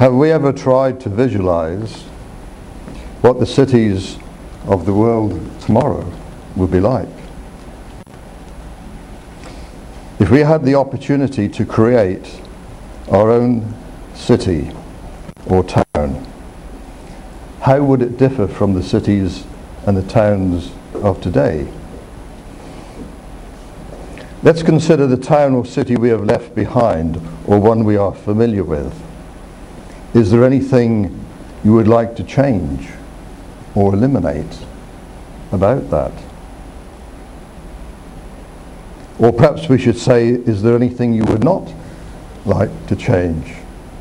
Have we ever tried to visualize what the cities of the world tomorrow will be like? If we had the opportunity to create our own city or town, how would it differ from the cities and the towns of today? Let's consider the town or city we have left behind, or one we are familiar with. Is there anything you would like to change or eliminate about that? Or perhaps we should say, is there anything you would not like to change?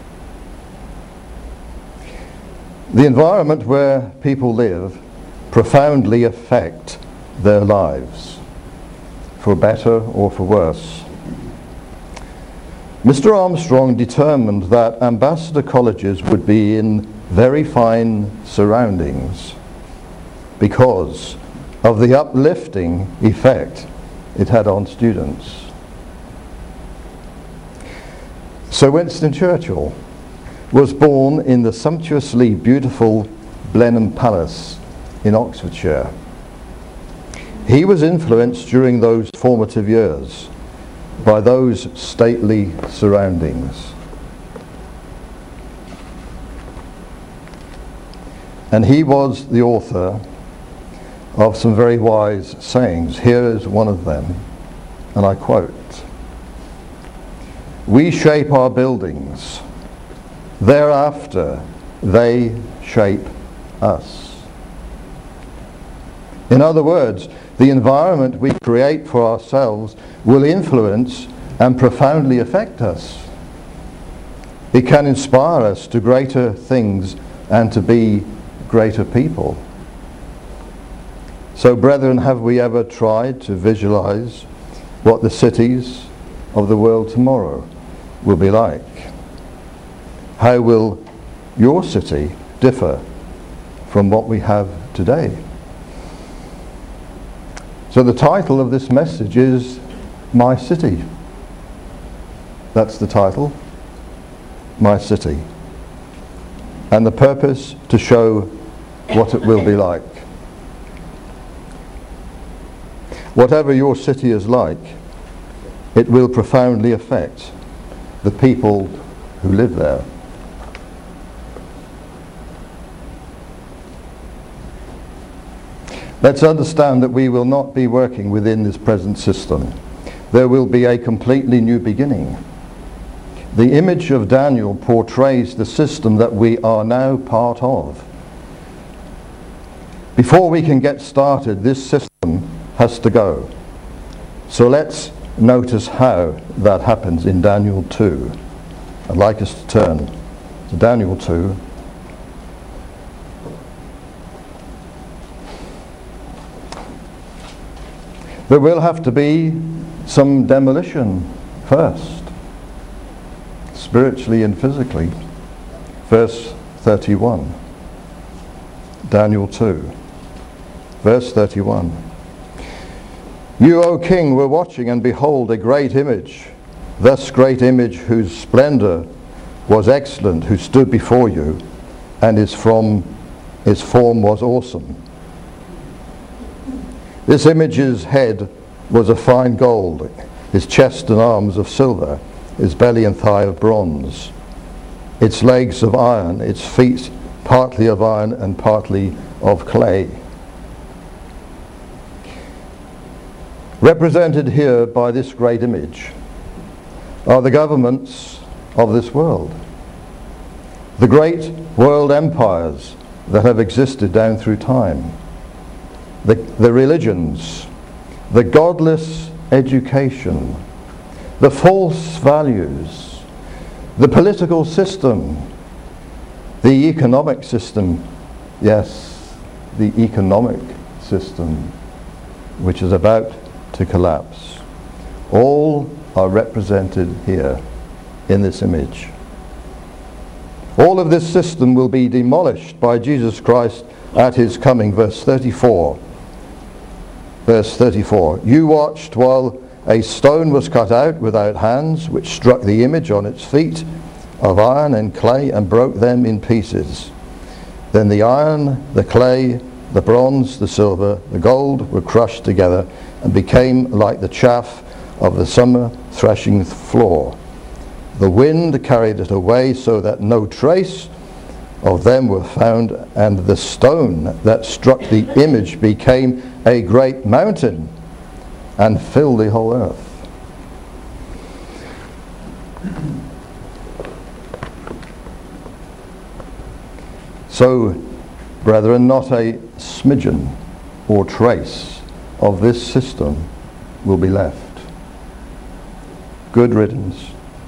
The environment where people live profoundly affect their lives, for better or for worse. Mr. Armstrong determined that ambassador colleges would be in very fine surroundings because of the uplifting effect it had on students. Sir Winston Churchill was born in the sumptuously beautiful Blenheim Palace in Oxfordshire. He was influenced during those formative years by those stately surroundings. And he was the author of some very wise sayings. Here is one of them, and I quote, "We shape our buildings, thereafter they shape us." In other words, the environment we create for ourselves will influence and profoundly affect us. It can inspire us to greater things and to be greater people. So, brethren, have we ever tried to visualize what the cities of the world tomorrow will be like? How will your city differ from what we have today? So the title of this message is My City. That's the title, My City. And the purpose to show what it will be like. Whatever your city is like, it will profoundly affect the people who live there. Let's understand that we will not be working within this present system. There will be a completely new beginning. The image of Daniel portrays the system that we are now part of. Before we can get started, this system has to go. So let's notice how that happens in Daniel 2. I'd like us to turn to Daniel 2. There will have to be some demolition first, spiritually and physically. Verse 31. Daniel 2. Verse 31. You, O king, were watching, and behold, a great image, this great image whose splendor was excellent, who stood before you, and his form was awesome. This image's head was of fine gold, his chest and arms of silver, his belly and thigh of bronze, its legs of iron, its feet partly of iron and partly of clay. Represented here by this great image are the governments of this world, the great world empires that have existed down through time, the religions, the godless education, the false values, the political system, the economic system, yes, the economic system, which is about to collapse. All are represented here in this image. All of this system will be demolished by Jesus Christ at his coming. Verse 34. Verse 34. You watched while a stone was cut out without hands, which struck the image on its feet, of iron and clay and broke them in pieces. Then the iron, the clay, the bronze, the silver, the gold were crushed together and became like the chaff of the summer threshing floor. The wind carried it away so that no trace of them were found, and the stone that struck the image became a great mountain and filled the whole earth. So, brethren, not a smidgen or trace of this system will be left. Good riddance.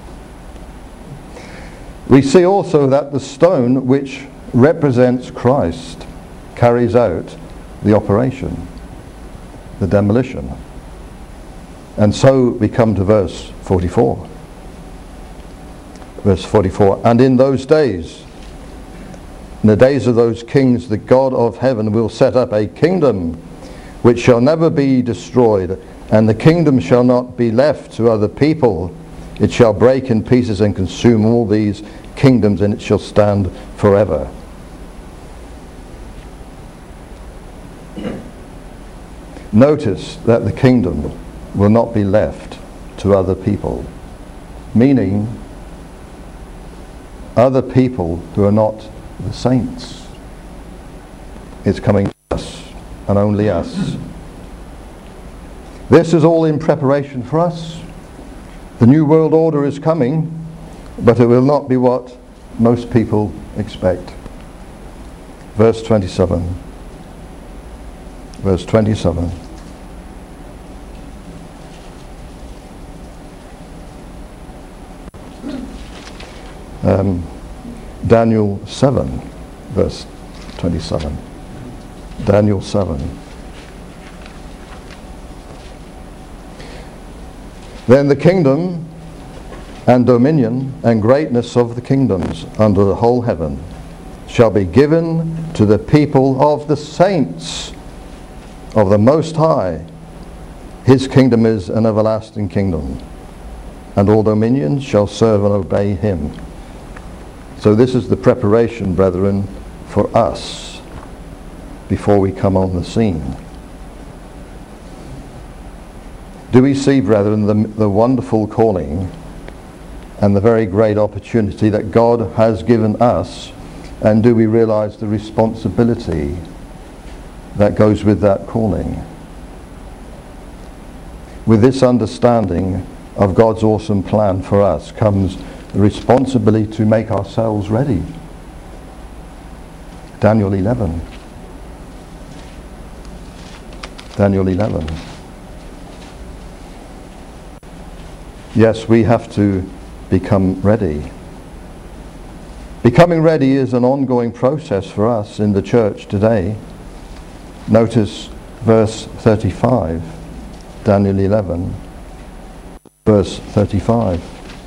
We see also that the stone which represents Christ carries out the operation, the demolition. And so we come to verse 44. Verse 44, and in those days, in the days of those kings, the God of heaven will set up a kingdom which shall never be destroyed, and the kingdom shall not be left to other people. It shall break in pieces and consume all these kingdoms, and it shall stand forever. Notice that the kingdom will not be left to other people, meaning other people who are not the saints. It's coming to us, and only us. This is all in preparation for us. The new world order is coming, but it will not be what most people expect. Verse 27. Verse 27. Daniel 7, verse 27. Daniel 7. Then the kingdom and dominion and greatness of the kingdoms under the whole heaven shall be given to the people of the saints of the Most High. His kingdom is an everlasting kingdom, and all dominions shall serve and obey him. So this is the preparation, brethren, for us before we come on the scene. Do we see, brethren, the wonderful calling and the very great opportunity that God has given us, and do we realize the responsibility that goes with that calling? With this understanding of God's awesome plan for us comes the responsibility to make ourselves ready. Daniel 11. Daniel 11. Yes, we have to become ready. Becoming ready is an ongoing process for us in the church today. Notice verse 35, Daniel 11, verse 35.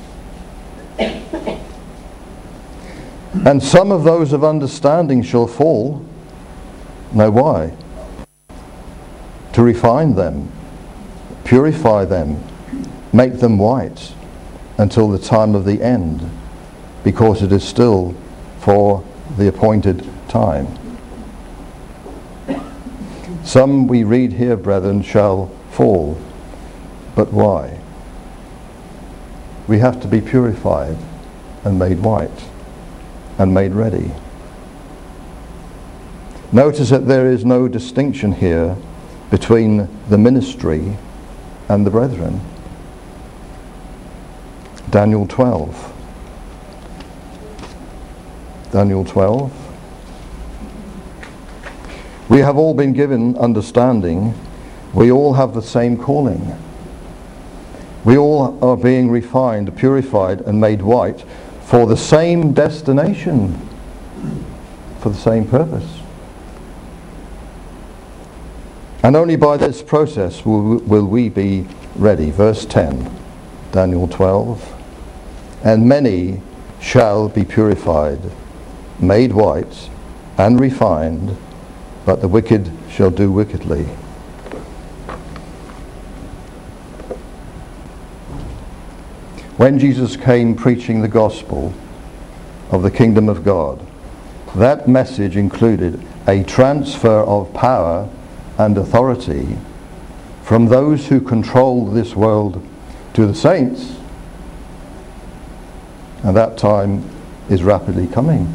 And some of those of understanding shall fall. Know why? To refine them, purify them, make them white until the time of the end, because it is still for the appointed time. Some, we read here, brethren, shall fall. But why? We have to be purified and made white and made ready. Notice that there is no distinction here between the ministry and the brethren. Daniel 12. Daniel 12. We have all been given understanding. We all have the same calling. We all are being refined, purified, and made white for the same destination, for the same purpose. And only by this process will we be ready. Verse 10, Daniel 12. And many shall be purified, made white, and refined, but the wicked shall do wickedly. When Jesus came preaching the gospel, of the kingdom of God. That message included a transfer of power and authority from those who control this world to the saints, and that time is rapidly coming.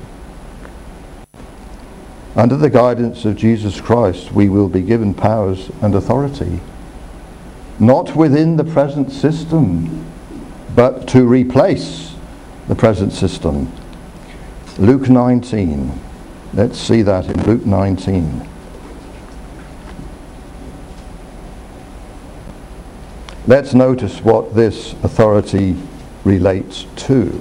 Under the guidance of Jesus Christ, we will be given powers and authority, not within the present system, but to replace the present system. Luke 19. Let's see that in Luke 19. Let's notice what this authority relates to.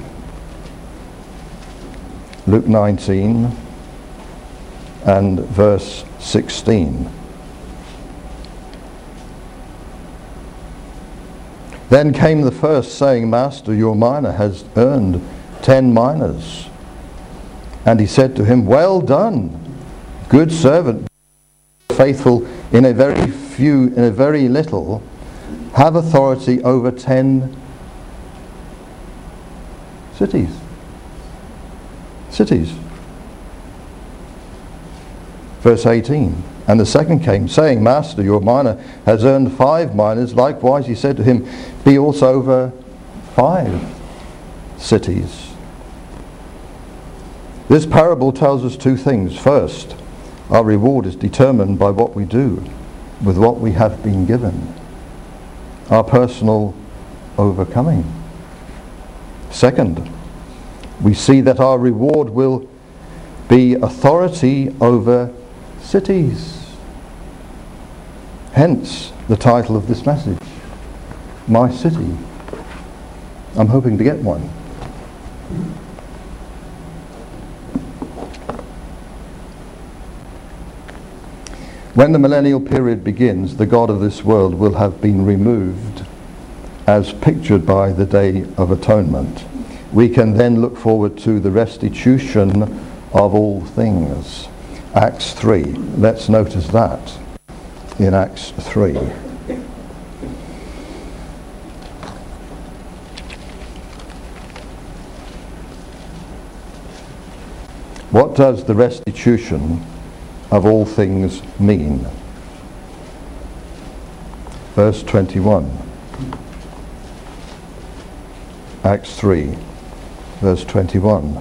Luke 19 and verse 16. Then came the first, saying, Master, your mina has earned 10 minas. And he said to him, Well done, good servant, faithful in a very little, have authority over 10 cities. Verse 18. And the second came, saying, Master, your mina has earned 5 minas. Likewise he said to him, Be also over 5 cities. This parable tells us 2 things. First, our reward is determined by what we do with what we have been given. Our personal overcoming. Second, we see that our reward will be authority over cities. Hence the title of this message, My City. I'm hoping to get one. When the millennial period begins, the God of this world will have been removed, as pictured by the Day of Atonement. We can then look forward to the restitution of all things. Acts 3. Let's notice that in Acts 3. What does the restitution of all things mean? Verse 21. Acts 3, verse 21.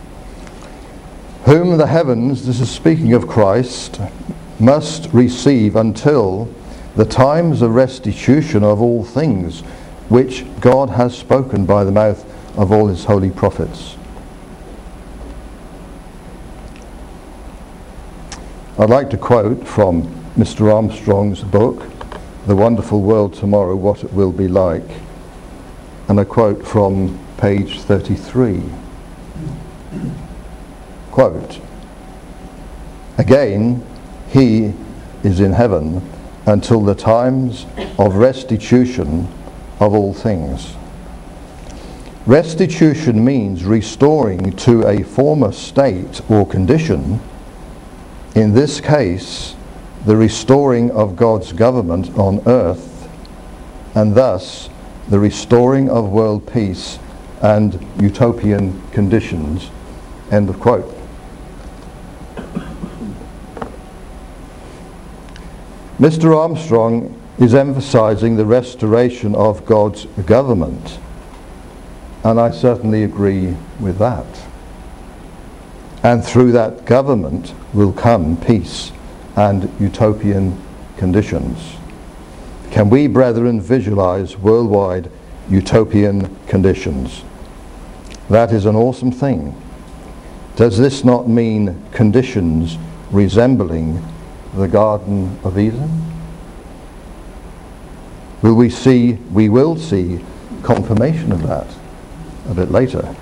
Whom the heavens, this is speaking of Christ, must receive until the times of restitution of all things, which God has spoken by the mouth of all his holy prophets. I'd like to quote from Mr. Armstrong's book, The Wonderful World Tomorrow, What It Will Be Like, and a quote from page 33. Quote, Again, he is in heaven until the times of restitution of all things. Restitution means restoring to a former state or condition. In this case, the restoring of God's government on earth, and thus the restoring of world peace and utopian conditions. End of quote. Mr. Armstrong is emphasizing the restoration of God's government, and I certainly agree with that. And through that government will come peace and utopian conditions. Can we, brethren, visualize worldwide utopian conditions? That is an awesome thing. Does this not mean conditions resembling the Garden of Eden? We will see confirmation of that a bit later.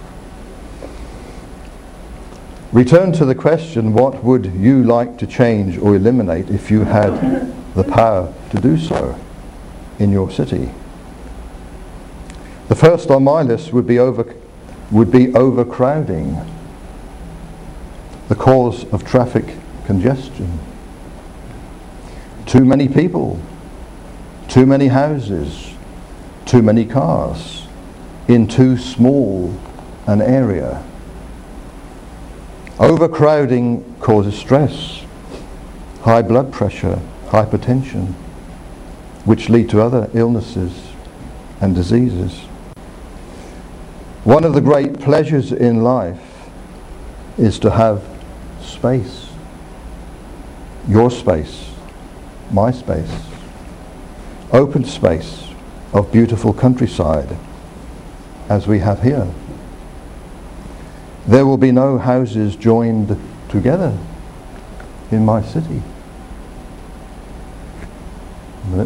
Return to the question, what would you like to change or eliminate if you had the power to do so in your city? The first on my list would be overcrowding, the cause of traffic congestion. Too many people, too many houses, too many cars in too small an area. Overcrowding causes stress, high blood pressure, hypertension, which lead to other illnesses and diseases. One of the great pleasures in life is to have space. Your space, my space, open space of beautiful countryside, as we have here. There will be no houses joined together in my city. A minute.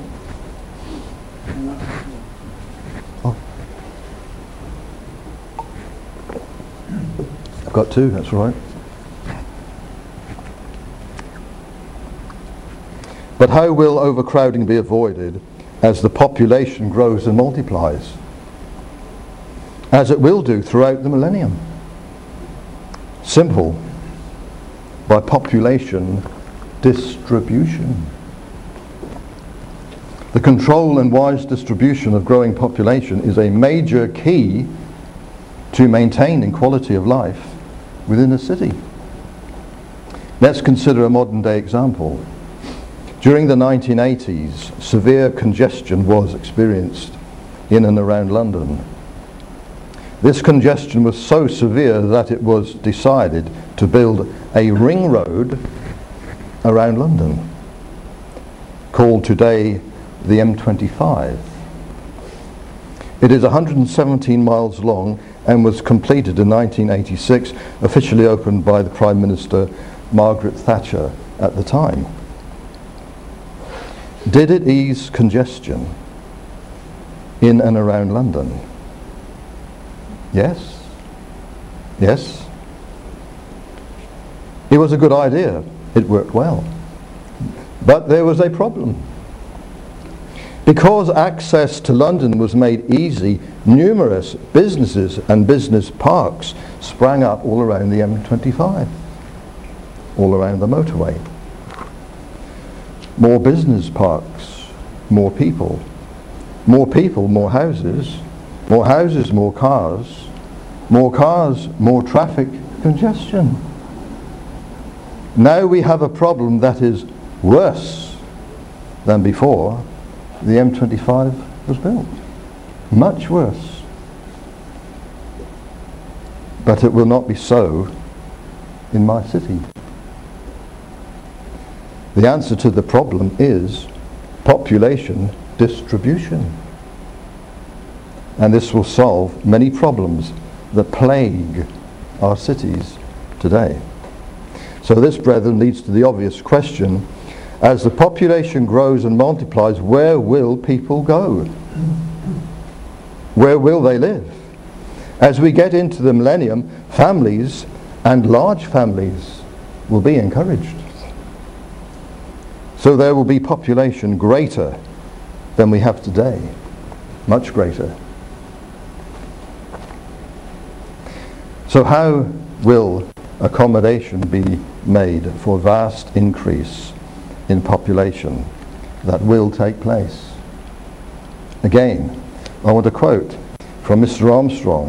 Oh. I've got two, that's right. But how will overcrowding be avoided as the population grows and multiplies, as it will do throughout the millennium? Simple. By population distribution. The control and wise distribution of growing population is a major key to maintaining quality of life within a city. Let's consider a modern day example. During the 1980s, severe congestion was experienced in and around London. This congestion was so severe that it was decided to build a ring road around London, called today the M25. It is 117 miles long and was completed in 1986, officially opened by the Prime Minister Margaret Thatcher at the time. Did it ease congestion in and around London? Yes. Yes. It was a good idea. It worked well. But there was a problem. Because access to London was made easy, numerous businesses and business parks sprang up all around the M25, all around the motorway. More business parks, more people, more houses, more cars, more traffic congestion. Now we have a problem that is worse than before the M25 was built. Much worse. But it will not be so in my city. The answer to the problem is population distribution. And this will solve many problems that plague our cities today. So this, brethren, leads to the obvious question: as the population grows and multiplies, where will people go? Where will they live? As we get into the millennium, families and large families will be encouraged. So there will be population greater than we have today, much greater. So how will accommodation be made for vast increase in population that will take place? Again, I want to quote from Mr. Armstrong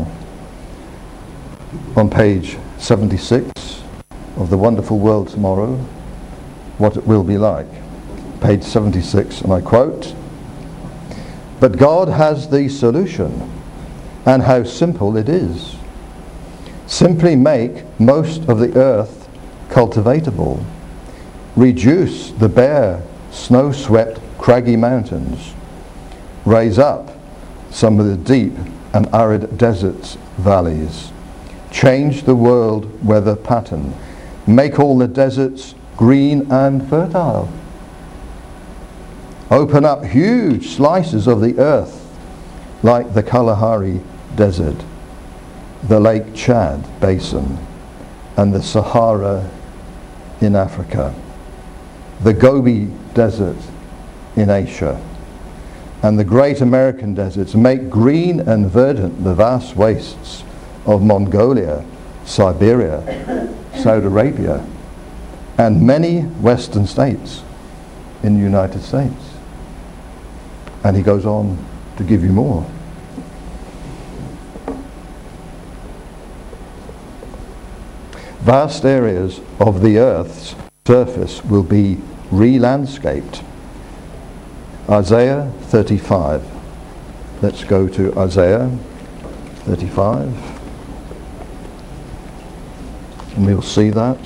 on page 76 of The Wonderful World Tomorrow, what it will be like. Page 76, and I quote, "But God has the solution, and how simple it is. Simply make most of the earth cultivatable. Reduce the bare, snow-swept, craggy mountains. Raise up some of the deep and arid deserts, valleys. Change the world weather pattern. Make all the deserts green and fertile. Open up huge slices of the earth like the Kalahari Desert, the Lake Chad Basin, and the Sahara in Africa, the Gobi Desert in Asia, and the great American deserts. Make green and verdant the vast wastes of Mongolia, Siberia, Saudi Arabia, and many western states in the United States." And he goes on to give you more. Vast areas of the earth's surface will be re-landscaped. Isaiah 35. Let's go to Isaiah 35. And we'll see that.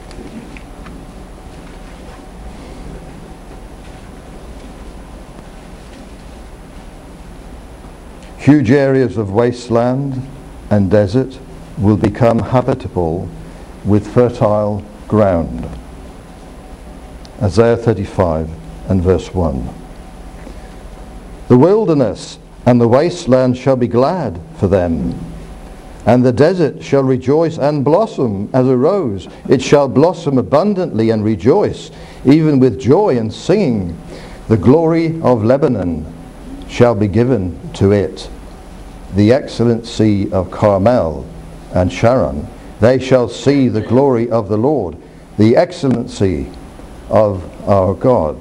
Huge areas of wasteland and desert will become habitable with fertile ground. Isaiah 35 and verse 1. The wilderness and the wasteland shall be glad for them, and the desert shall rejoice and blossom as a rose. It shall blossom abundantly and rejoice, even with joy and singing. The glory of Lebanon shall be given to it, the excellency of Carmel and Sharon. They shall see the glory of the Lord, the excellency of our God.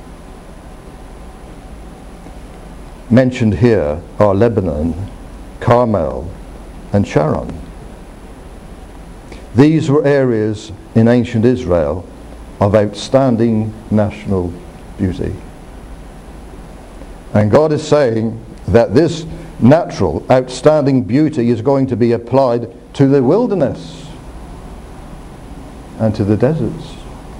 Mentioned here are Lebanon, Carmel, and Sharon. These were areas in ancient Israel of outstanding national beauty. And God is saying that this natural, outstanding beauty is going to be applied to the wilderness and to the deserts.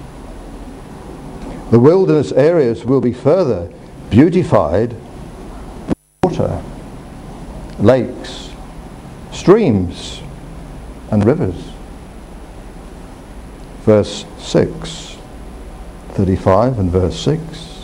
The wilderness areas will be further beautified with water, lakes, streams, and rivers. Verse 6, 35 and verse 6.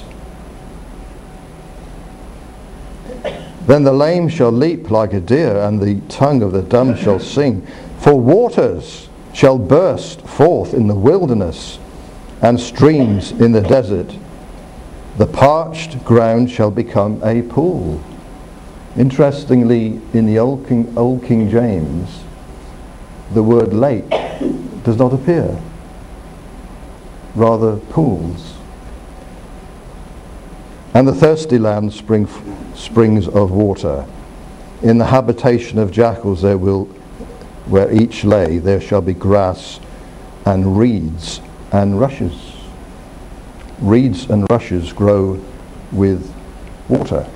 Then the lame shall leap like a deer, and the tongue of the dumb shall sing. For waters shall burst forth in the wilderness, and streams in the desert. The parched ground shall become a pool. Interestingly, in the Old King James, the word lake does not appear, rather pools. And the thirsty land springs of water. In the habitation of jackals where each lay, there shall be grass and reeds and rushes. Reeds and rushes grow with water.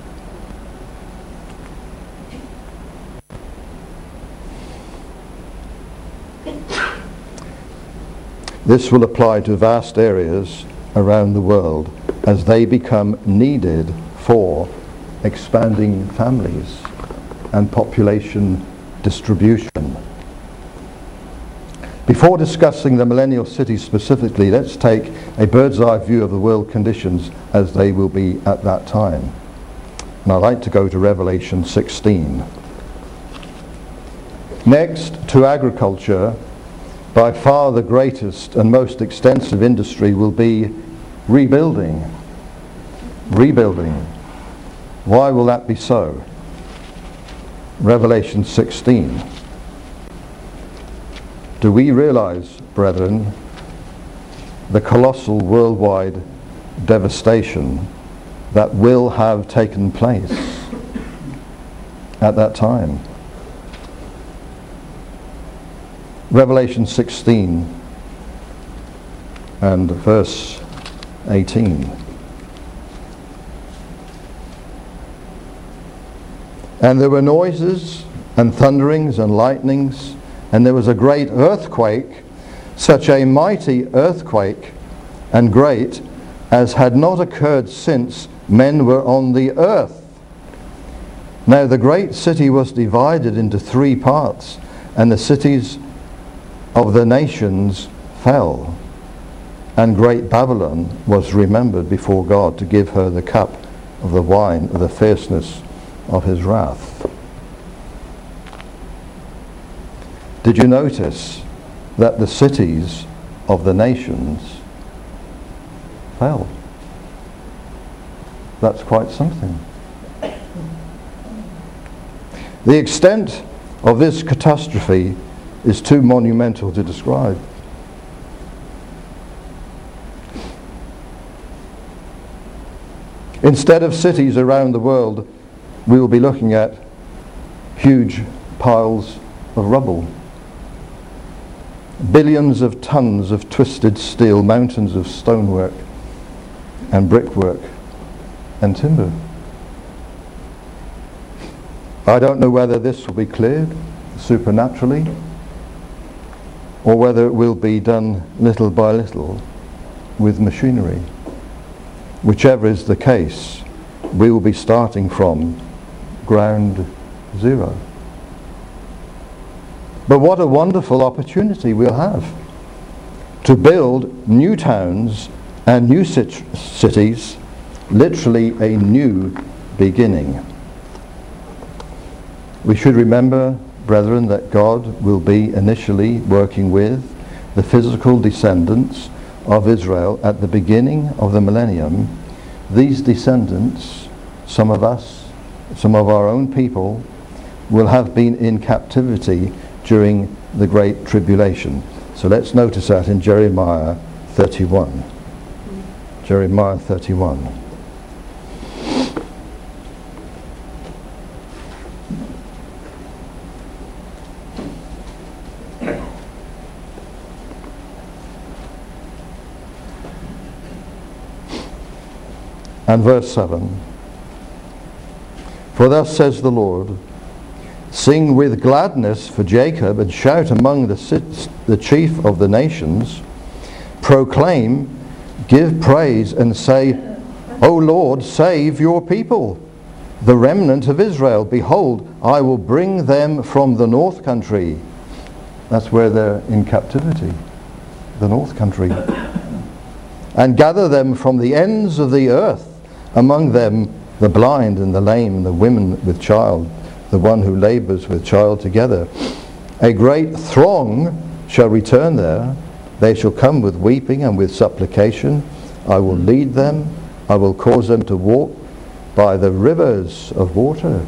This will apply to vast areas around the world as they become needed for expanding families and population distribution. Before discussing the millennial city specifically, let's take a bird's eye view of the world conditions as they will be at that time. And I'd like to go to Revelation 16. Next to agriculture, by far the greatest and most extensive industry will be rebuilding. Rebuilding. Why will that be so? Revelation 16. Do we realize, brethren, the colossal worldwide devastation that will have taken place at that time? Revelation 16 and verse 18. And there were noises and thunderings and lightnings, and there was a great earthquake, such a mighty earthquake and great as had not occurred since men were on the earth. Now the great city was divided into 3 parts, and the cities of the nations fell, and great Babylon was remembered before God to give her the cup of the wine of the fierceness of his wrath. Did you notice that the cities of the nations fell? That's quite something. The extent of this catastrophe is too monumental to describe. Instead of cities around the world, we will be looking at huge piles of rubble. billions of tons of twisted steel, mountains of stonework and brickwork and timber. I don't know whether this will be cleared supernaturally or whether it will be done little by little with machinery. Whichever is the case, we will be starting from ground zero. But what a wonderful opportunity we'll have to build new towns and new cities, literally a new beginning. We should remember, brethren, that God will be initially working with the physical descendants of Israel at the beginning of the millennium. These descendants, some of us, some of our own people, will have been in captivity during the Great Tribulation. So let's notice that in Jeremiah 31. Jeremiah 31. And verse 7. For thus says the Lord, sing with gladness for Jacob and shout among the chief of the nations. Proclaim, give praise and say, O Lord, save your people, the remnant of Israel. Behold, I will bring them from the north country. That's where they're in captivity, the north country. And gather them from the ends of the earth, among them the blind and the lame and the women with child, the one who labors with child together. A great throng shall return there. They shall come with weeping and with supplication. I will lead them. I will cause them to walk by the rivers of water,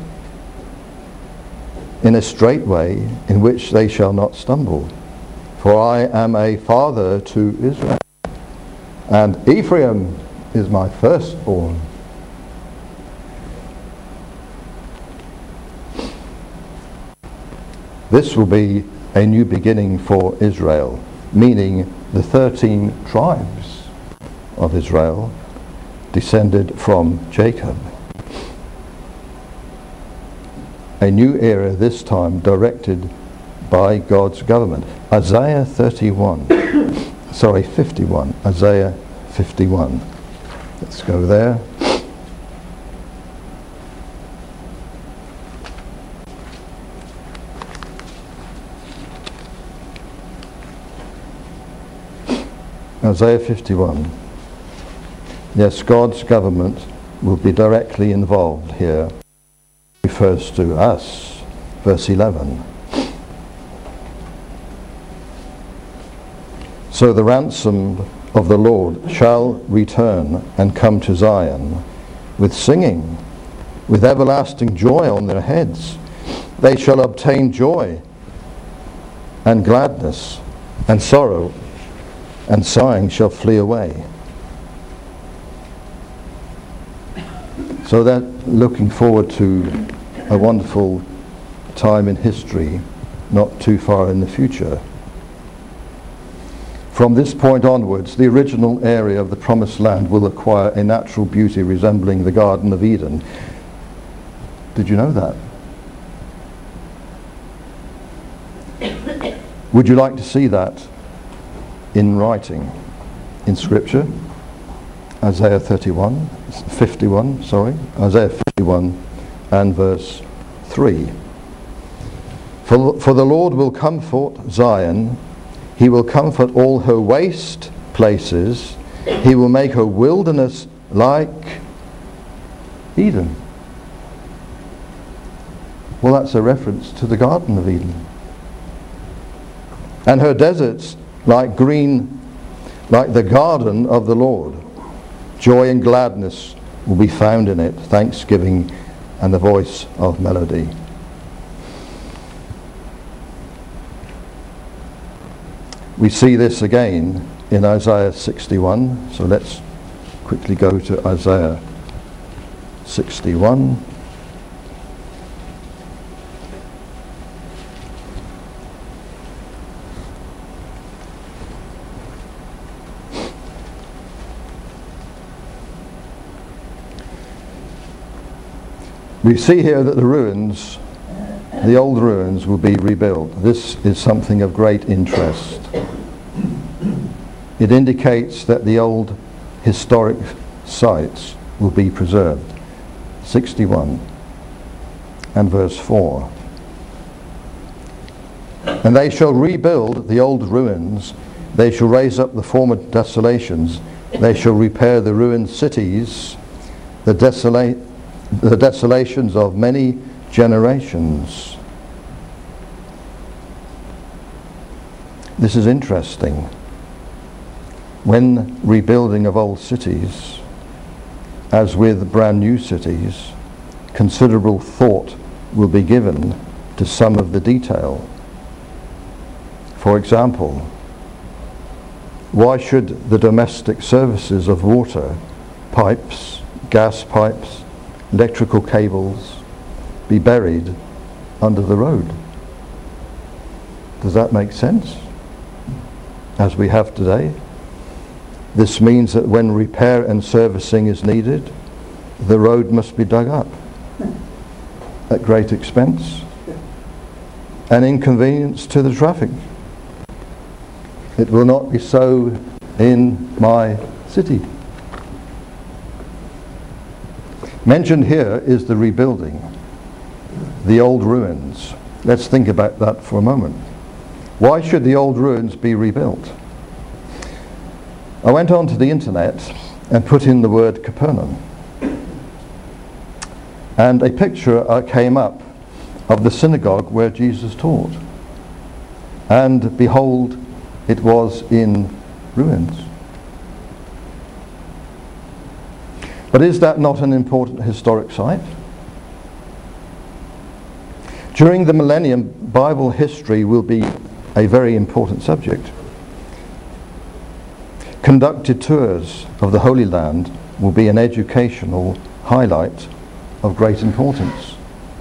in a straight way in which they shall not stumble. For I am a father to Israel, and Ephraim is my firstborn. This will be a new beginning for Israel, meaning the 13 tribes of Israel descended from Jacob. A new era, this time directed by God's government. Isaiah 51. Sorry, 51. Isaiah 51. Let's go there. Isaiah 51. Yes, God's government will be directly involved here. It refers to us. Verse 11. So the ransomed of the Lord shall return and come to Zion with singing, with everlasting joy on their heads. They shall obtain joy and gladness, and sorrow and sighing shall flee away. So that looking forward to a wonderful time in history, not too far in the future. From this point onwards, the original area of the Promised Land will acquire a natural beauty resembling the Garden of Eden. Did you know that? Would you like to see that in writing, in Scripture? Isaiah 51, Isaiah 51 and verse 3. For the Lord will comfort Zion, he will comfort all her waste places, he will make her wilderness like Eden. Well, that's a reference to the Garden of Eden. And her deserts like the garden of the Lord. Joy and gladness will be found in it, thanksgiving and the voice of melody. We see this again in Isaiah 61. So let's quickly go to Isaiah 61. We see here that the ruins, the old ruins, will be rebuilt. This is something of great interest. It indicates that the old historic sites will be preserved. 61 and verse 4. And they shall rebuild the old ruins, they shall raise up the former desolations, they shall repair the ruined cities, the desolations of many generations. This is interesting. When rebuilding of old cities, as with brand new cities, considerable thought will be given to some of the detail. For example, why should the domestic services of water, pipes, gas pipes, electrical cables be buried under the road? Does that make sense? As we have today? This means that when repair and servicing is needed, the road must be dug up at great expense and inconvenience to the traffic. It will not be so in my city. Mentioned here is the rebuilding, the old ruins. Let's think about that for a moment. Why should the old ruins be rebuilt? I went onto the internet and put in the word Capernaum, and a picture came up of the synagogue where Jesus taught, and behold, it was in ruins. But is that not an important historic site? During the millennium, Bible history will be a very important subject. Conducted tours of the Holy Land will be an educational highlight of great importance.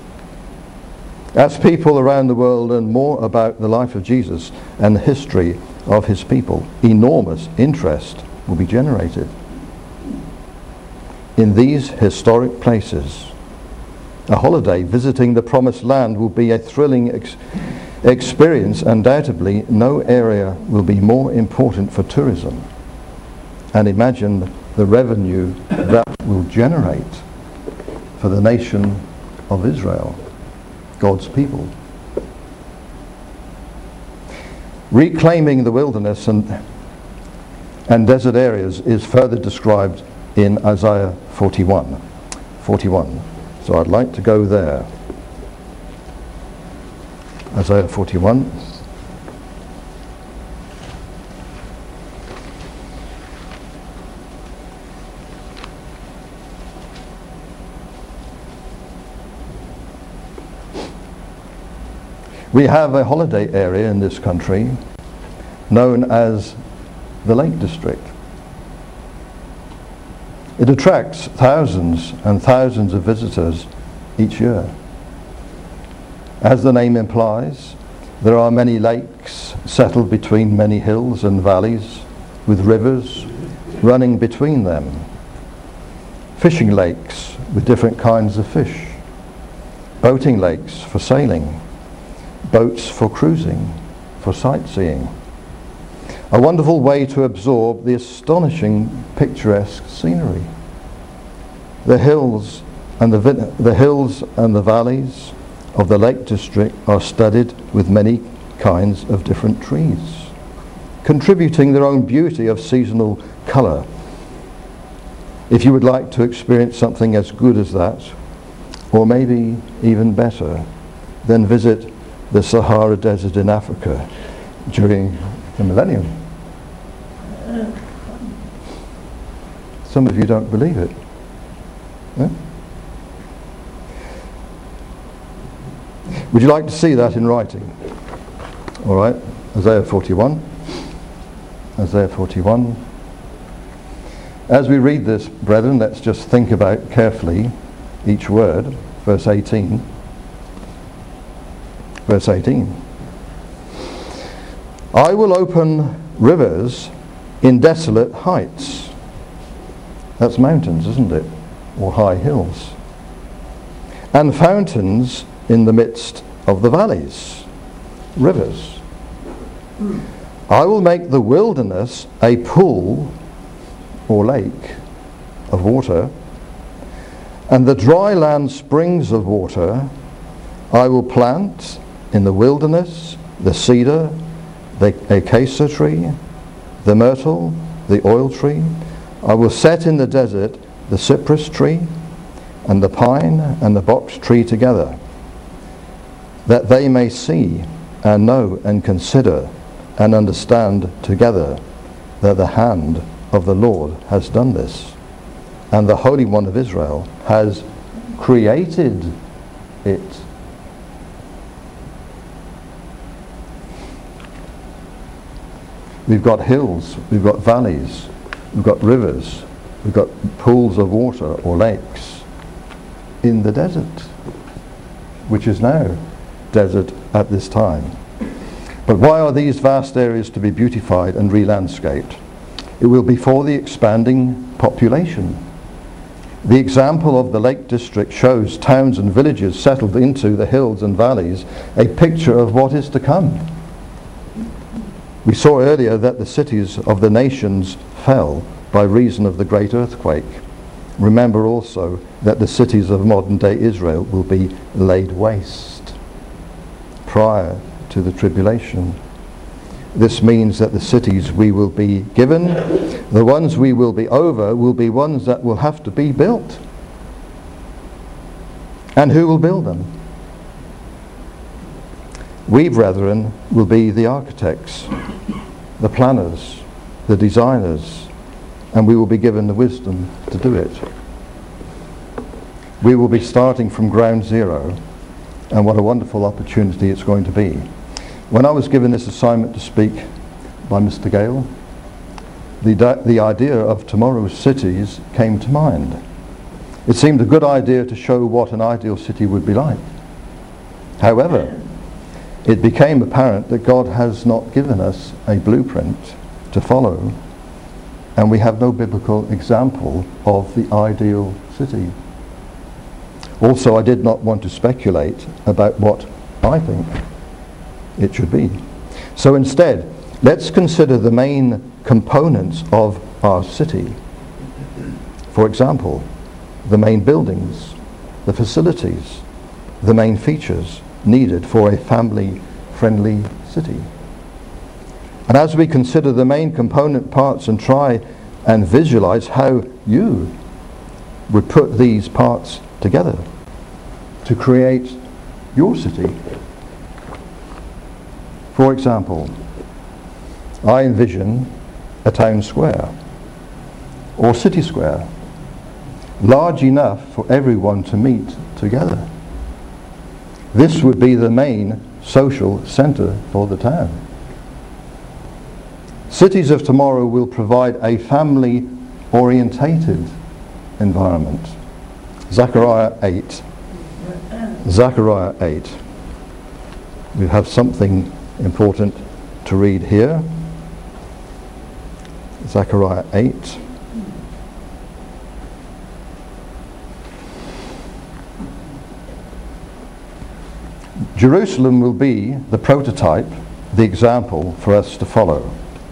As people around the world learn more about the life of Jesus and the history of his people, enormous interest will be generated in these historic places. A holiday visiting the Promised Land will be a thrilling experience. Undoubtedly, no area will be more important for tourism. And imagine the revenue that will generate for the nation of Israel, God's people. Reclaiming the wilderness and desert areas is further described in Isaiah 41. So I'd like to go there. Isaiah 41. We have a holiday area in this country known as the Lake District. It attracts thousands and thousands of visitors each year. As the name implies, there are many lakes settled between many hills and valleys, with rivers running between them. Fishing lakes with different kinds of fish. Boating lakes for sailing. Boats for cruising, for sightseeing. A wonderful way to absorb the astonishing picturesque scenery. The hills and the valleys of the Lake District are studded with many kinds of different trees, contributing their own beauty of seasonal colour. If you would like to experience something as good as that, or maybe even better, then visit the Sahara Desert in Africa during the millennium. Some of you don't believe it. Huh? Would you like to see that in writing? All right, Isaiah 41. Isaiah 41. As we read this, brethren, let's just think about carefully each word. Verse 18. Verse 18. I will open rivers in desolate heights. That's mountains, isn't it? Or high hills. and fountains in the midst of the valleys, rivers. I will make the wilderness a pool or lake of water, and the dry land springs of water. I will plant in the wilderness the cedar, the acacia tree, the myrtle, the oil tree. I will set in the desert the cypress tree and the pine and the box tree together, that they may see and know and consider and understand together that the hand of the Lord has done this, and the Holy One of Israel has created it. We've got hills, we've got valleys, we've got rivers, we've got pools of water or lakes in the desert, which is now desert at this time. But why are these vast areas to be beautified and re-landscaped? It will be for the expanding population. The example of the Lake District shows towns and villages settled into the hills and valleys, a picture of what is to come. We saw earlier that the cities of the nations fell by reason of the great earthquake. Remember also that the cities of modern-day Israel will be laid waste prior to the tribulation. This means that the cities we will be given, the ones we will be over, will be ones that will have to be built. And who will build them? We, brethren, will be the architects, the planners, the designers, and we will be given the wisdom to do it. We will be starting from ground zero, and what a wonderful opportunity it's going to be. When I was given this assignment to speak by Mr. Gale, the idea of tomorrow's cities came to mind. It seemed a good idea to show what an ideal city would be like. However, it became apparent that God has not given us a blueprint to follow, and we have no biblical example of the ideal city. Also, I did not want to speculate about what I think it should be. So instead, let's consider the main components of our city. For example, the main buildings, the facilities, the main features needed for a family-friendly city. And as we consider the main component parts and try and visualize how you would put these parts together to create your city. For example, I envision a town square or city square large enough for everyone to meet together. This would be the main social centre for the town. Cities of tomorrow will provide a family-orientated environment. Zechariah 8. Zechariah 8. We have something important to read here. Zechariah 8. Jerusalem will be the prototype, the example for us to follow.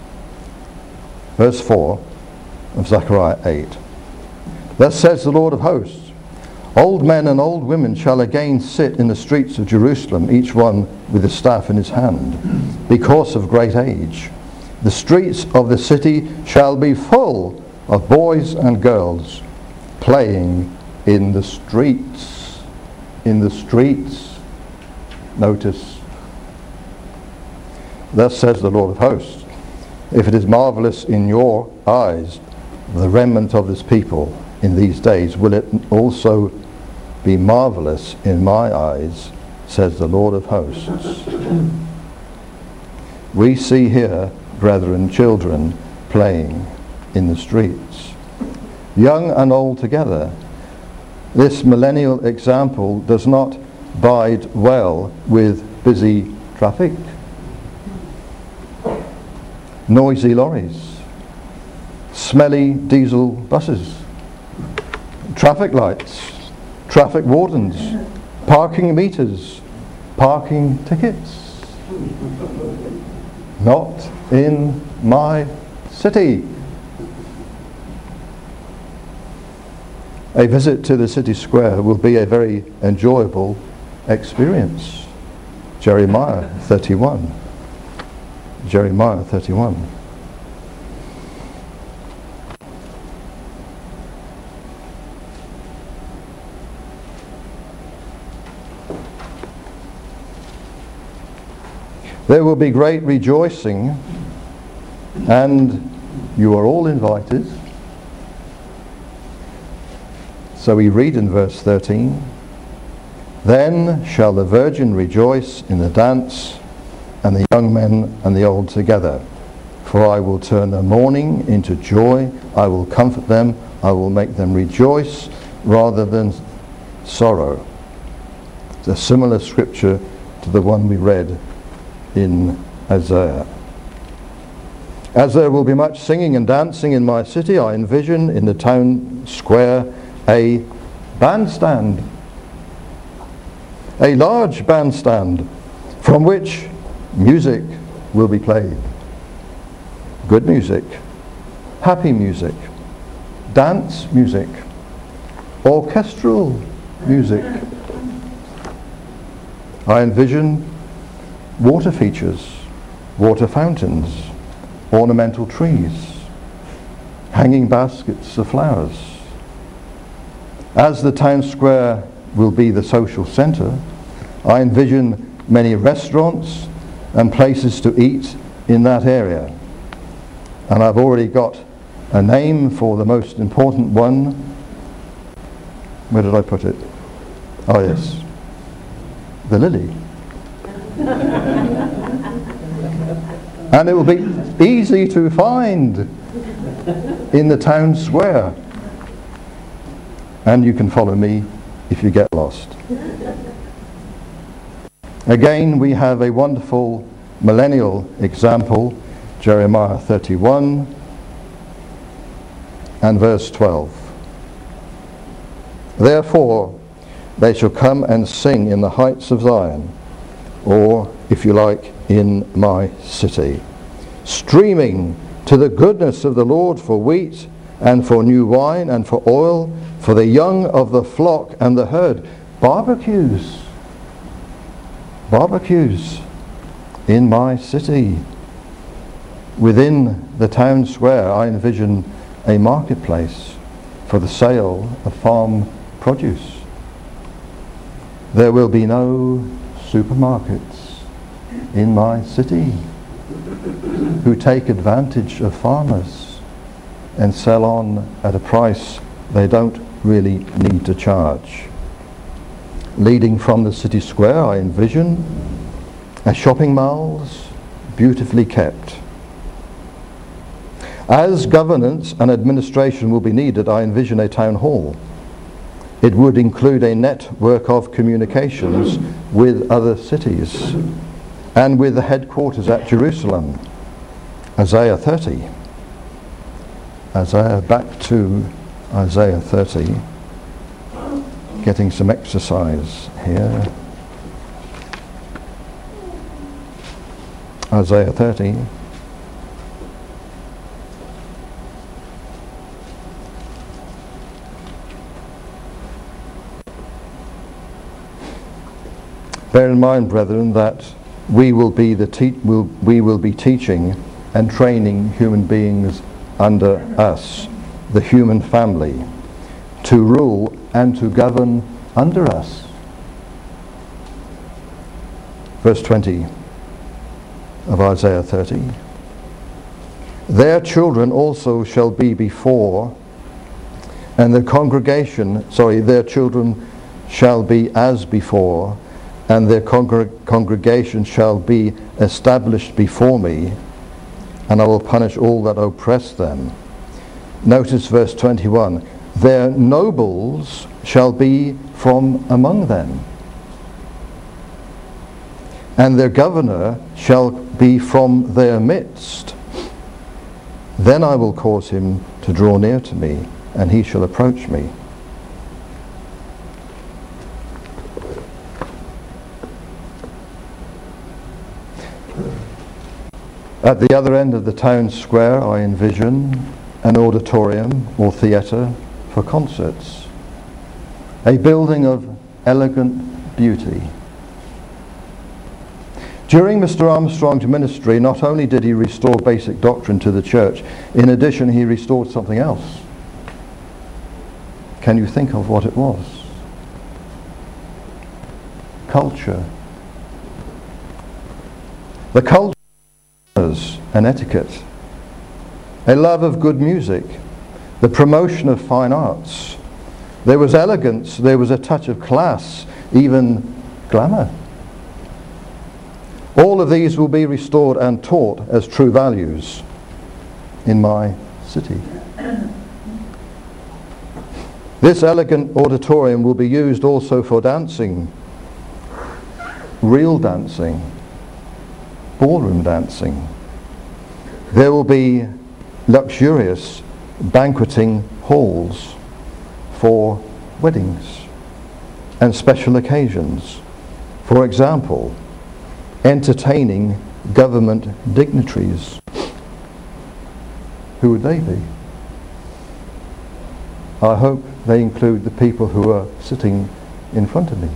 Verse 4 of Zechariah 8. Thus says the Lord of hosts, old men and old women shall again sit in the streets of Jerusalem, each one with a staff in his hand, because of great age. The streets of the city shall be full of boys and girls playing in the streets. In the streets. Notice, thus says the Lord of hosts, if it is marvelous in your eyes, the remnant of this people in these days, will it also be marvelous in my eyes, says the Lord of hosts. We see here, brethren, children playing in the streets, young and old together. This millennial example does not bide well with busy traffic, noisy lorries, smelly diesel buses, traffic lights, traffic wardens, Parking meters, parking tickets. Not in my city. A visit to the city square will be a very enjoyable experience. Jeremiah 31. Jeremiah 31. There will be great rejoicing, and you are all invited. So we read in verse 13, "Then shall the virgin rejoice in the dance, and the young men and the old together. For I will turn their mourning into joy, I will comfort them, I will make them rejoice rather than sorrow." It's a similar scripture to the one we read in Isaiah. As there will be much singing and dancing in my city, I envision in the town square a bandstand, a large bandstand from which music will be played. Good music, happy music, dance music, orchestral music. I envision water features, water fountains, ornamental trees, hanging baskets of flowers. As the town square will be the social centre, I envision many restaurants and places to eat in that area. And I've already got a name for the most important one. Where did I put it? Oh yes, the Lily. And it will be easy to find in the town square. And you can follow me if you get lost. Again, we have a wonderful millennial example, Jeremiah 31 and verse 12. "Therefore they shall come and sing in the heights of Zion," or, if you like, in my city, "streaming to the goodness of the Lord for wheat and for new wine and for oil, for the young of the flock and the herd." Barbecues. Barbecues in my city. Within the town square, I envision a marketplace for the sale of farm produce. There will be no supermarkets in my city who take advantage of farmers and sell on at a price they don't really need to charge. Leading from the city square, I envision a shopping malls beautifully kept. As governance and administration will be needed, I envision a town hall. It would include a network of communications with other cities and with the headquarters at Jerusalem. Isaiah 30. Back to Isaiah 30. Getting some exercise here. Isaiah 30. Bear in mind, brethren, that we will be teaching and training human beings under us, the human family, to rule and to govern under us. Verse 20 of Isaiah 30. "Their children also shall be before, and their children shall be as before, and their congregation shall be established before me, and I will punish all that oppress them." Notice verse 21. "Their nobles shall be from among them, and their governor shall be from their midst. Then I will cause him to draw near to me, and he shall approach me." At the other end of the town square, I envision an auditorium or theatre for concerts, a building of elegant beauty. During Mr. Armstrong's ministry, not only did he restore basic doctrine to the church, in addition he restored something else. Can you think of what it was? Culture. The culture and etiquette, a love of good music, the promotion of fine arts. There was elegance, there was a touch of class, even glamour. All of these will be restored and taught as true values in my city. This elegant auditorium will be used also for dancing, real dancing, ballroom dancing. There will be luxurious banqueting halls for weddings and special occasions. For example, entertaining government dignitaries. Who would they be? I hope they include the people who are sitting in front of me.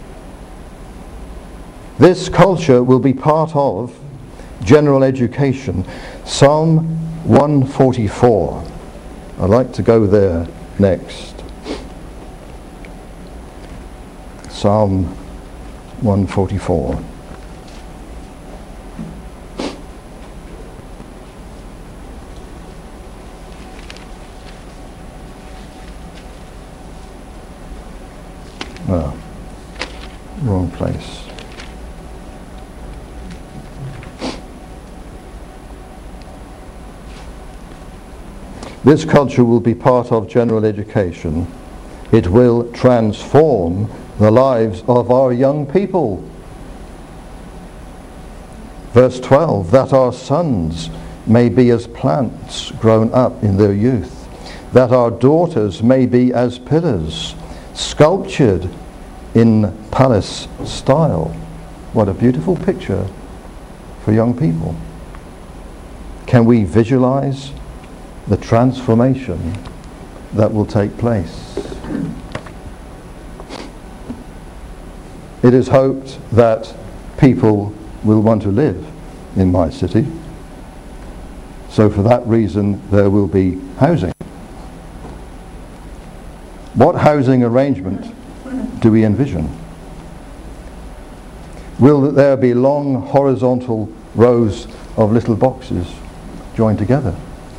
This culture will be part of general education. Psalm 144. I'd like to go there next. Psalm 144. Oh, wrong place. This culture will be part of general education. It will transform the lives of our young people. Verse 12, that our sons may be as plants grown up in their youth, that our daughters may be as pillars, sculptured in palace style. What a beautiful picture for young people. Can we visualize the transformation that will take place? It is hoped that people will want to live in my city. So for that reason there will be housing. What housing arrangement do we envision? Will there be long horizontal rows of little boxes joined together?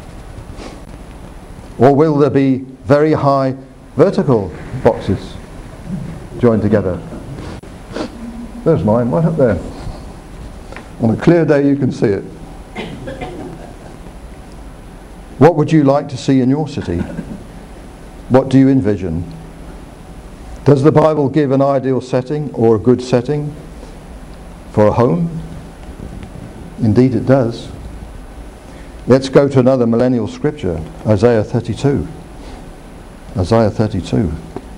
Or will there be very high vertical boxes joined together? There's mine, right up there. On a clear day you can see it. What would you like to see in your city? What do you envision? Does the Bible give an ideal setting or a good setting for a home? Indeed it does. Let's go to another millennial scripture, Isaiah 32. Isaiah 32.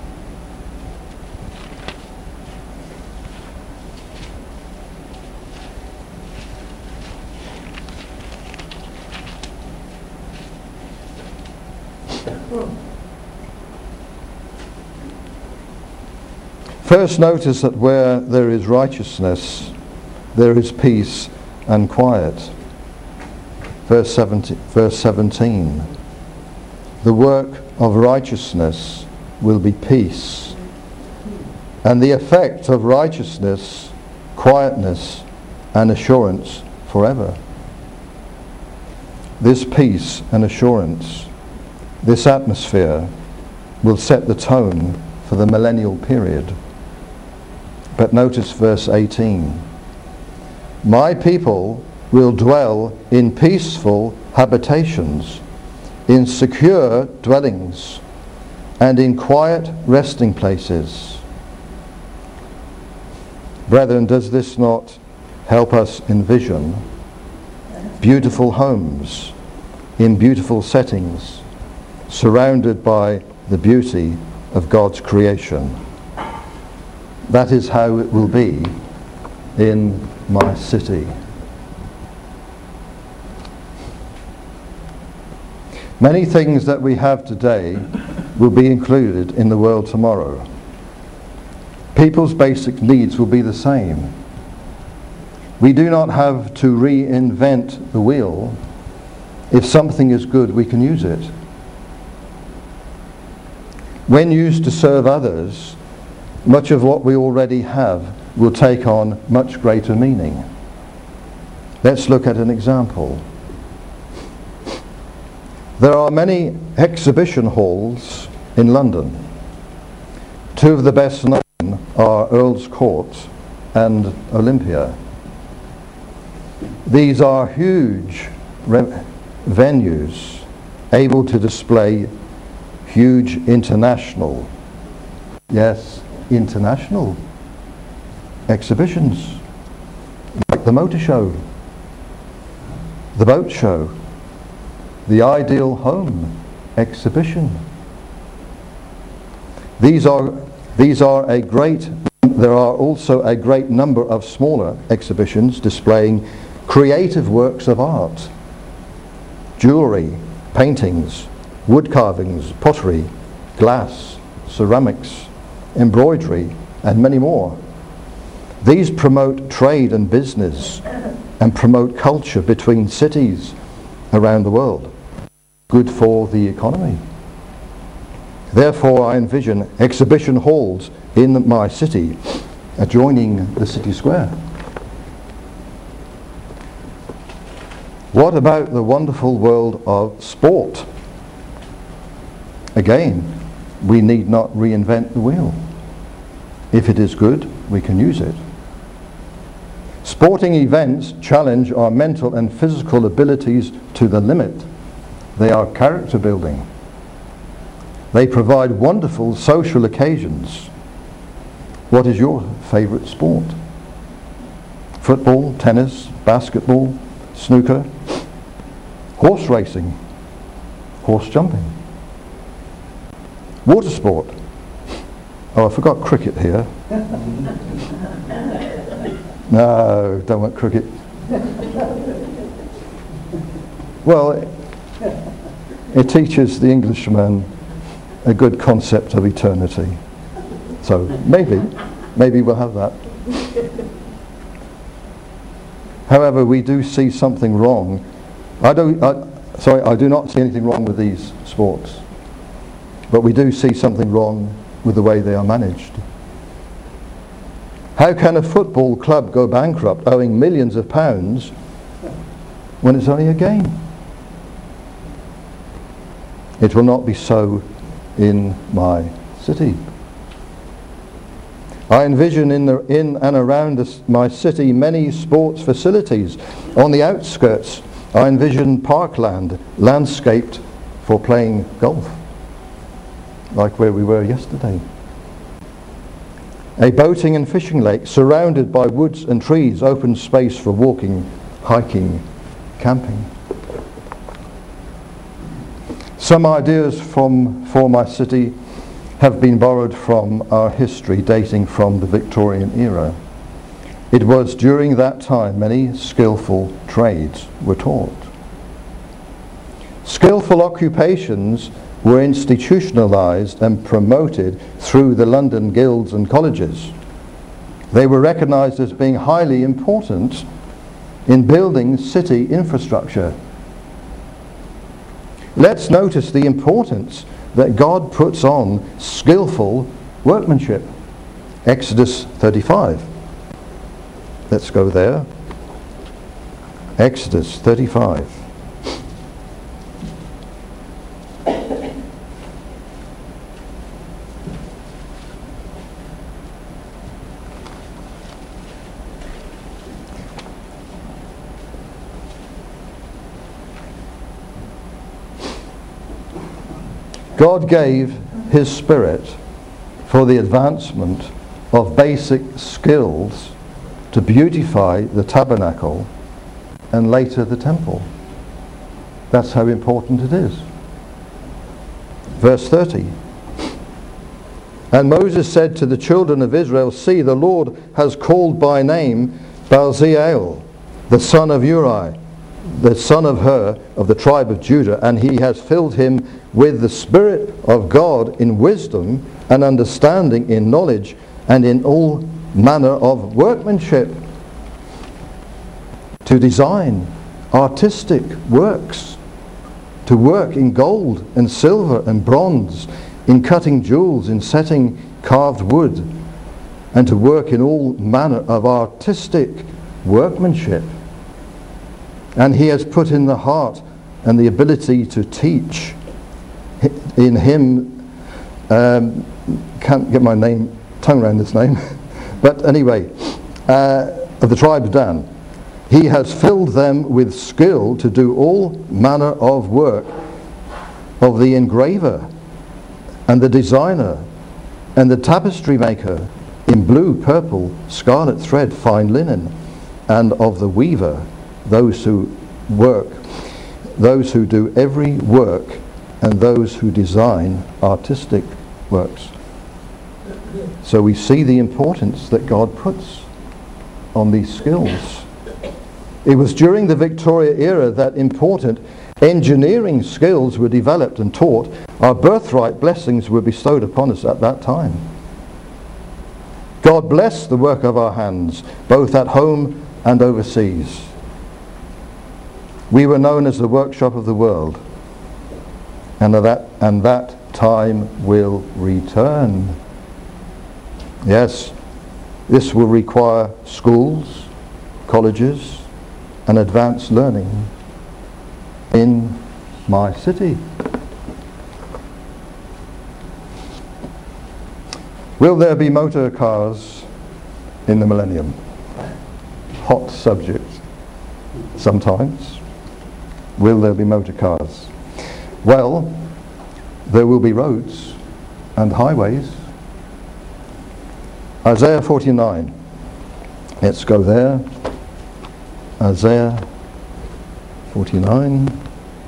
First, notice that where there is righteousness, there is peace and quiet. Verse 17. The work of righteousness will be peace, and the effect of righteousness, quietness and assurance forever. This peace and assurance, this atmosphere, will set the tone for the millennial period. But notice verse 18. My people will dwell in peaceful habitations, in secure dwellings, and in quiet resting places. Brethren, does this not help us envision beautiful homes in beautiful settings, surrounded by the beauty of God's creation? That is how it will be in my city. Many things that we have today will be included in the world tomorrow. People's basic needs will be the same. We do not have to reinvent the wheel. If something is good, we can use it. When used to serve others, much of what we already have will take on much greater meaning. Let's look at an example. There are many exhibition halls in London. Two of the best known are Earl's Court and Olympia. These are huge venues able to display huge international, yes, international exhibitions, like the motor show, the boat show, the Ideal Home exhibition. There are also a great number of smaller exhibitions displaying creative works of art, jewellery, paintings, wood carvings, pottery, glass, ceramics, embroidery, and many more. These promote trade and business and promote culture between cities around the world. Good for the economy. Therefore, I envision exhibition halls in my city adjoining the city square. What about the wonderful world of sport? Again, we need not reinvent the wheel. If it is good, we can use it. Sporting events challenge our mental and physical abilities to the limit. They are character building. They provide wonderful social occasions. What is your favourite sport? Football, tennis, basketball, snooker, horse racing, horse jumping, water sport. Oh, I forgot cricket here. No, don't want cricket. Well, it teaches the Englishman a good concept of eternity. So maybe we'll have that. However, we do see something wrong. I do not see anything wrong with these sports, but we do see something wrong with the way they are managed. How can a football club go bankrupt owing millions of pounds when it's only a game? It will not be so in my city. I envision in and around my city many sports facilities. On the outskirts, I envision parkland landscaped for playing golf, like where we were yesterday. A boating and fishing lake surrounded by woods and trees, open space for walking, hiking, camping. Some ideas for my city have been borrowed from our history dating from the Victorian era. It was during that time many skillful trades were taught. Skillful occupations were institutionalized and promoted through the London guilds and colleges. They were recognized as being highly important in building city infrastructure. Let's notice the importance that God puts on skillful workmanship. Exodus 35. Let's go there. Exodus 35. God gave His Spirit for the advancement of basic skills to beautify the tabernacle and later the temple. That's how important it is. Verse 30. And Moses said to the children of Israel, see, the Lord has called by name Bezaleel, the son of Uri, the son of Hur, of the tribe of Judah, and he has filled him with the Spirit of God in wisdom and understanding, in knowledge, and in all manner of workmanship, to design artistic works, to work in gold and silver and bronze, in cutting jewels, in setting carved wood, and to work in all manner of artistic workmanship. And he has put in the heart and the ability to teach in him, can't get my tongue around this name, but anyway, of the tribe of Dan. He has filled them with skill to do all manner of work of the engraver and the designer and the tapestry maker in blue, purple, scarlet thread, fine linen, and of the weaver, those who work, those who do every work, and those who design artistic works. So we see the importance that God puts on these skills. It was during the Victoria era that important engineering skills were developed and taught. Our birthright blessings were bestowed upon us at that time. God bless the work of our hands, both at home and overseas. We were known as the workshop of the world, and that time will return. Yes, this will require schools, colleges, and advanced learning in my city. Will there be motor cars in the millennium? Hot subject sometimes. Will there be motor cars? Well, there will be roads and highways. Isaiah 49. Let's go there. Isaiah 49.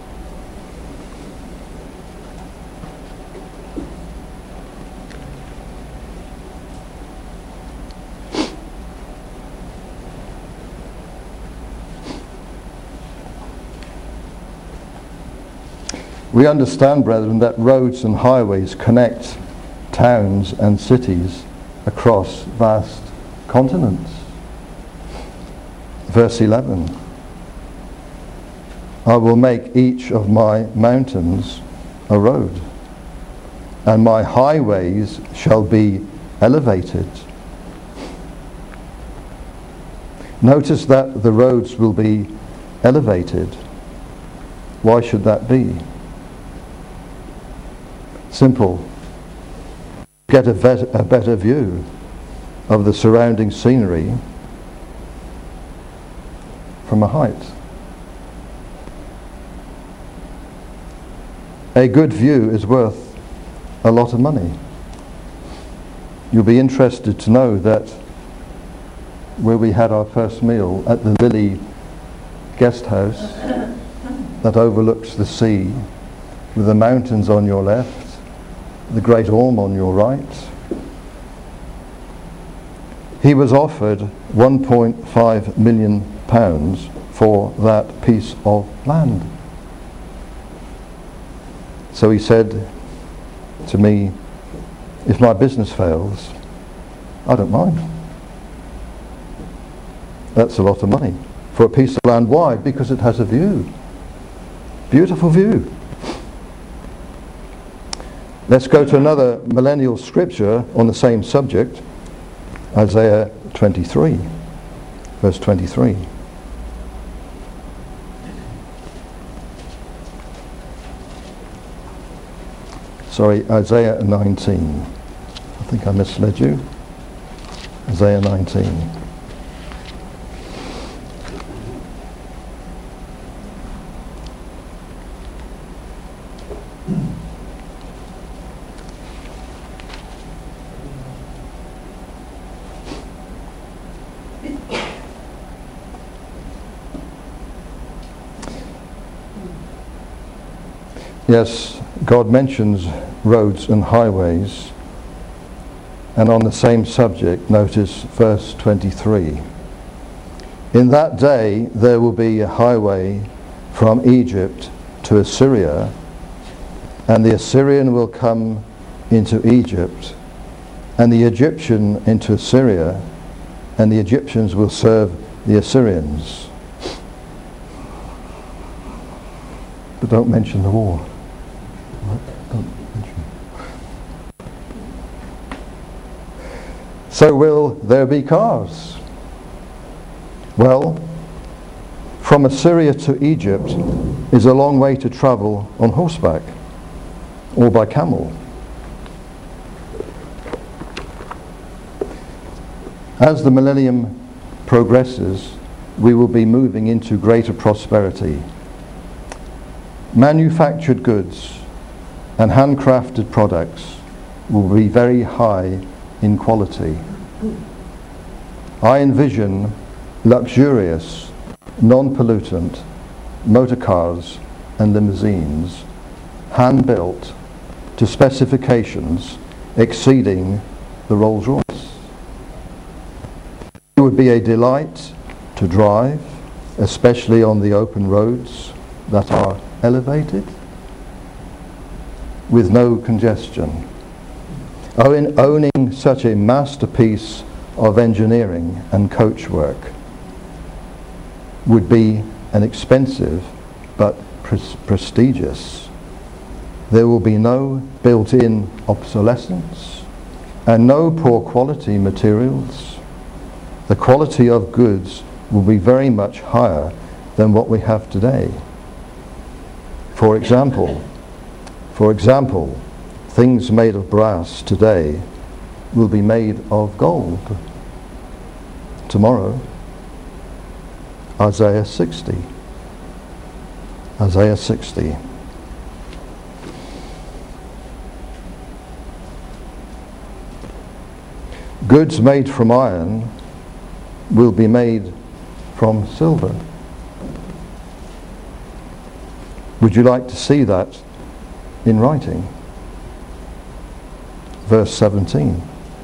We understand, brethren, that roads and highways connect towns and cities across vast continents. Verse 11. I will make each of my mountains a road, and my highways shall be elevated. Notice that the roads will be elevated. Why should that be? Simple. Get a better view of the surrounding scenery from a height. A good view is worth a lot of money. You'll be interested to know that where we had our first meal at the Lily guest house that overlooks the sea, with the mountains on your left, the Great Orme on your right, he was offered £1.5 million for that piece of land. So he said to me, if my business fails, I don't mind. That's a lot of money for a piece of land. Why? Because it has a view. Beautiful view. Let's go to another millennial scripture on the same subject. Isaiah 23, verse 23. Sorry, Isaiah 19. I think I misled you. Isaiah 19. Yes, God mentions roads and highways, and on the same subject, notice verse 23. In that day there will be a highway from Egypt to Assyria, and the Assyrian will come into Egypt, and the Egyptian into Assyria, and the Egyptians will serve the Assyrians. But don't mention the war. Don't mention. So will there be cars? Well, from Assyria to Egypt is a long way to travel on horseback or by camel. As the millennium progresses, we will be moving into greater prosperity. Manufactured goods and handcrafted products will be very high in quality. I envision luxurious, non-pollutant motor cars and limousines, hand-built to specifications exceeding the Rolls-Royce. It would be a delight to drive, especially on the open roads that are elevated, with no congestion. Owning such a masterpiece of engineering and coachwork would be an expensive but prestigious. There will be no built-in obsolescence and no poor quality materials. The quality of goods will be very much higher than what we have today. For example, things made of brass today will be made of gold tomorrow. Isaiah 60. Isaiah 60. Goods made from iron will be made from silver. Would you like to see that in writing? Verse 17.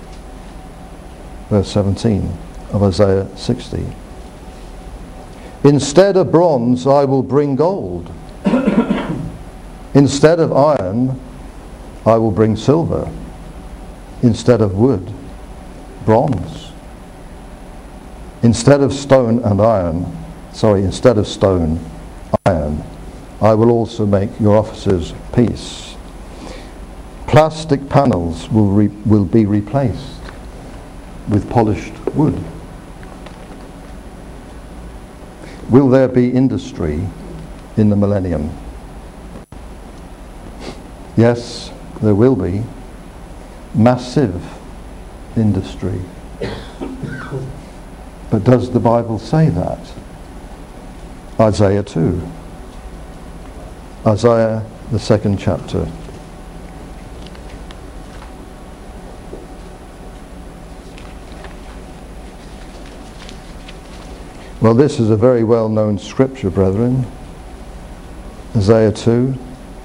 Verse 17 of Isaiah 60. Instead of bronze, I will bring gold. Instead of iron, I will bring silver. Instead of wood, bronze. Instead of stone, iron, I will also make your officers peace. Plastic panels will be replaced with polished wood. Will there be industry in the millennium? Yes, there will be. Massive industry. But does the Bible say that? Isaiah 2. Isaiah, the 2nd chapter. Well, this is a very well-known scripture, brethren. Isaiah 2.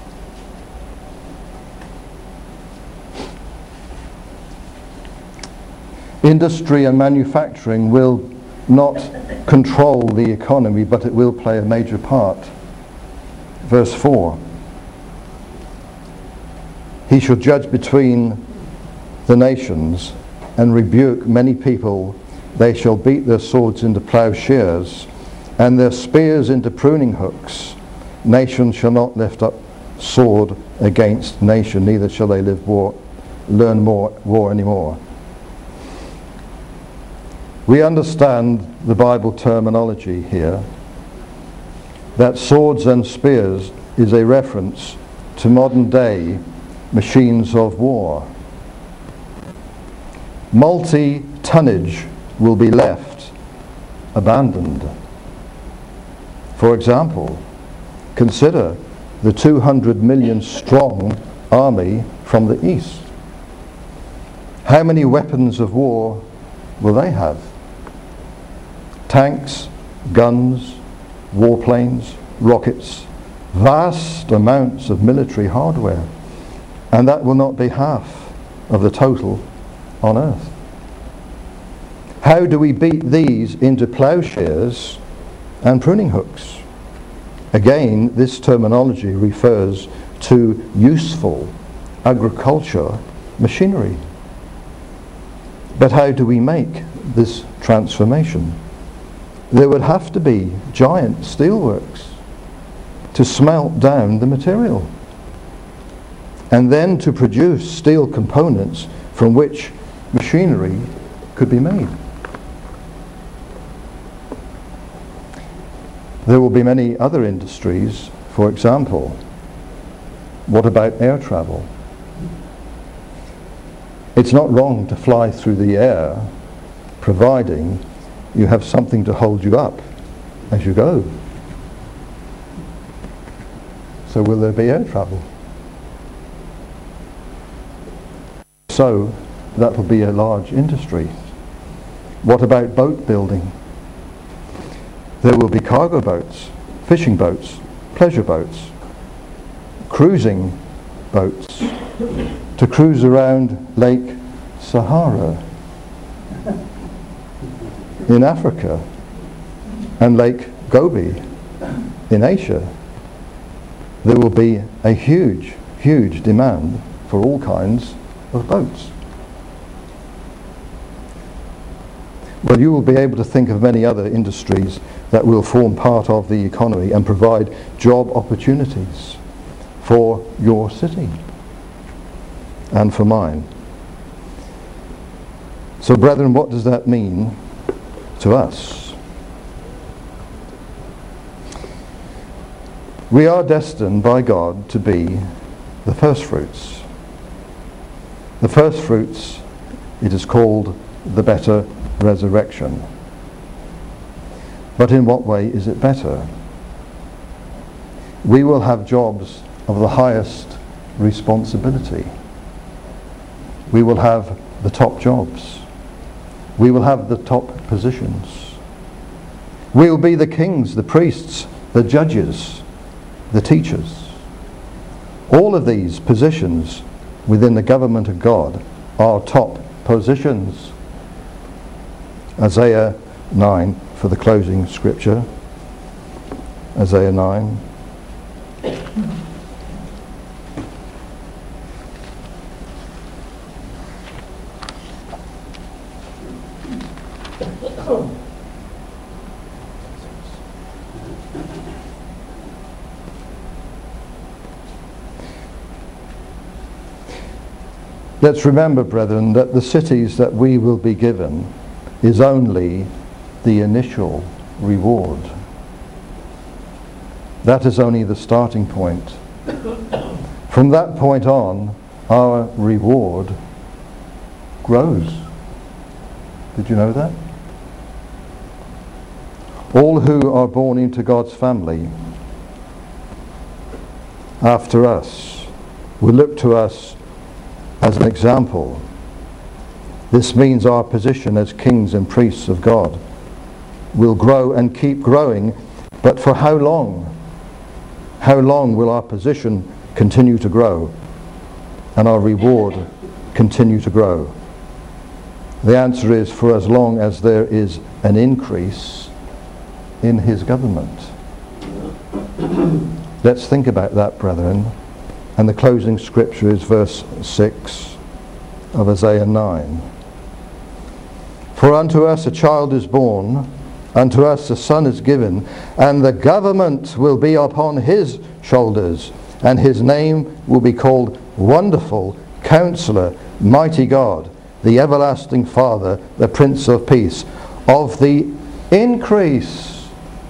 Industry and manufacturing will not control the economy, but it will play a major part. Verse 4. He shall judge between the nations and rebuke many people. They shall beat their swords into plowshares and their spears into pruning hooks. Nation shall not lift up sword against nation, neither shall they learn war anymore. We understand the Bible terminology here, that swords and spears is a reference to modern day machines of war. Multi-tonnage will be left abandoned. For example, consider the 200 million strong army from the east. How many weapons of war will they have? Tanks, guns, warplanes, rockets, vast amounts of military hardware, and that will not be half of the total on earth. How do we beat these into plowshares and pruning hooks? Again, this terminology refers to useful agriculture machinery. But how do we make this transformation? There would have to be giant steelworks to smelt down the material, and then to produce steel components from which machinery could be made. There will be many other industries. For example, what about air travel? It's not wrong to fly through the air, providing you have something to hold you up as you go. So will there be air travel? So that will be a large industry. What about boat building? There will be cargo boats, fishing boats, pleasure boats, cruising boats to cruise around Lake Sahara in Africa and Lake Gobi in Asia. There will be a huge, huge demand for all kinds of boats. Well, you will be able to think of many other industries that will form part of the economy and provide job opportunities for your city and for mine. So, brethren, what does that mean to us? We are destined by God to be the first fruits. The first fruits, it is called the better resurrection. But in what way is it better? We will have jobs of the highest responsibility. We will have the top jobs. We will have the top positions. We will be the kings, the priests, the judges, the teachers. All of these positions within the government of God are top positions. Isaiah 9 for the closing scripture. Isaiah 9. Let's remember, brethren, that the cities that we will be given is only the initial reward. That is only the starting point. From that point on, our reward grows. Did you know that? All who are born into God's family after us will look to us as an example. This means our position as kings and priests of God will grow and keep growing, but for how long? How long will our position continue to grow and our reward continue to grow? The answer is for as long as there is an increase in his government. Let's think about that, brethren. And the closing scripture is verse 6 of Isaiah 9. For unto us a child is born, unto us a son is given, and the government will be upon his shoulders, and his name will be called Wonderful, Counselor, Mighty God, the Everlasting Father, the Prince of Peace. Of the increase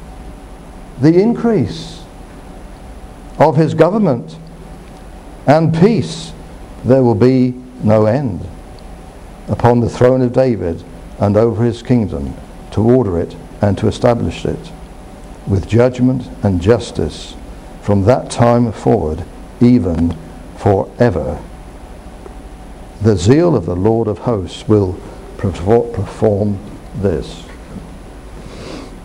of his government and peace there will be no end, upon the throne of David and over his kingdom, to order it and to establish it with judgment and justice from that time forward, even forever. The zeal of the Lord of hosts will perform this.